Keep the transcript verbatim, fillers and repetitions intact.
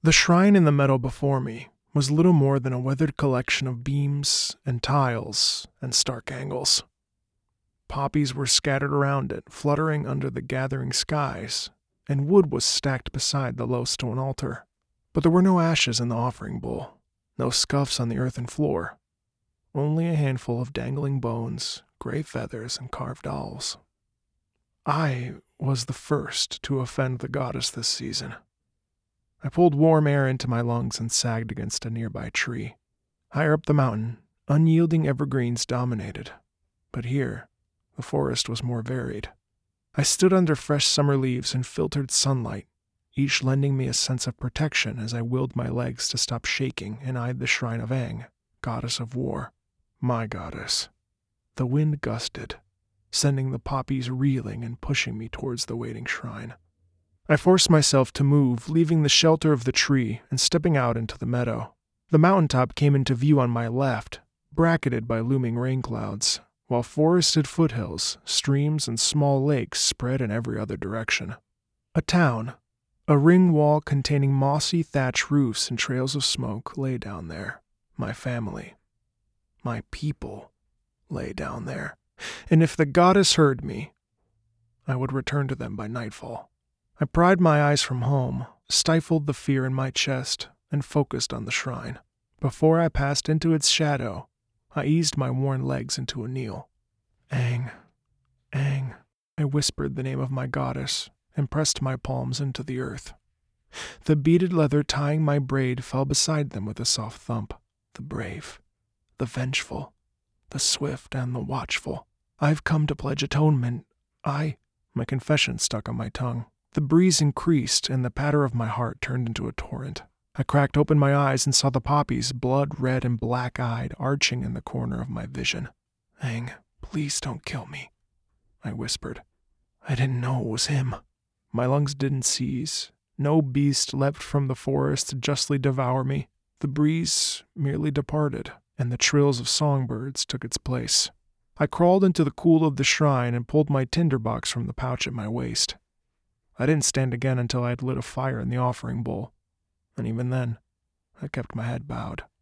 The shrine in the meadow before me was little more than a weathered collection of beams and tiles and stark angles. Poppies were scattered around it, fluttering under the gathering skies, and wood was stacked beside the low stone altar. But there were no ashes in the offering bowl, no scuffs on the earthen floor, only a handful of dangling bones, gray feathers, and carved owls. I was the first to offend the goddess this season. I pulled warm air into my lungs and sagged against a nearby tree. Higher up the mountain, unyielding evergreens dominated, but here, the forest was more varied. I stood under fresh summer leaves and filtered sunlight, each lending me a sense of protection as I willed my legs to stop shaking and eyed the shrine of Aang, goddess of war, my goddess. The wind gusted, sending the poppies reeling and pushing me towards the waiting shrine. I forced myself to move, leaving the shelter of the tree and stepping out into the meadow. The mountaintop came into view on my left, bracketed by looming rain clouds, while forested foothills, streams, and small lakes spread in every other direction. A town, a ring wall containing mossy thatch roofs and trails of smoke, lay down there. My family, my people, lay down there, and if the goddess heard me, I would return to them by nightfall. I pried my eyes from home, stifled the fear in my chest, and focused on the shrine. Before I passed into its shadow, I eased my worn legs into a kneel. Aang, Aang, I whispered the name of my goddess and pressed my palms into the earth. The beaded leather tying my braid fell beside them with a soft thump. The brave, the vengeful, the swift, and the watchful. I've come to pledge atonement. I... My confession stuck on my tongue. The breeze increased, and the patter of my heart turned into a torrent. I cracked open my eyes and saw the poppies, blood-red and black-eyed, arching in the corner of my vision. Aang, please don't kill me, I whispered. I didn't know it was him. My lungs didn't seize. No beast leapt from the forest to justly devour me. The breeze merely departed, and the trills of songbirds took its place. I crawled into the cool of the shrine and pulled my tinderbox from the pouch at my waist. I didn't stand again until I had lit a fire in the offering bowl, and even then, I kept my head bowed.